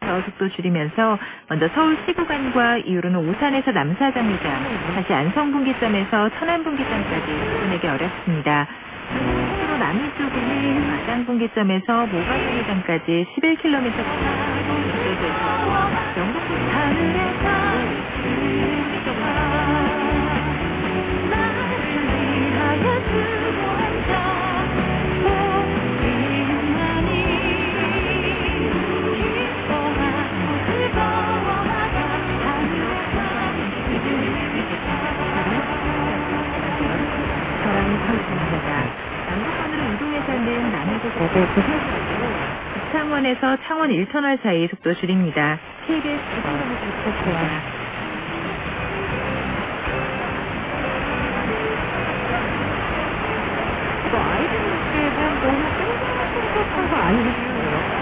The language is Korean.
부근에서 속도 줄이면서 먼저 서울 시구간과 이후로는 오산에서 남사정류장, 다시 안성분기점에서 천안분기점까지 부근에게 어렵습니다. 수로 남이 쪽에는 마장분기점에서 모가정류장까지 11km 영동분기점 남부권으로 이동해서 있는 남해도 북창원에서 창원 1터널 사이 속도 줄입니다. KBS 교통정보 부탁드립니다. 이거 아이들한테 너무 땡땡한 거 아니겠어요?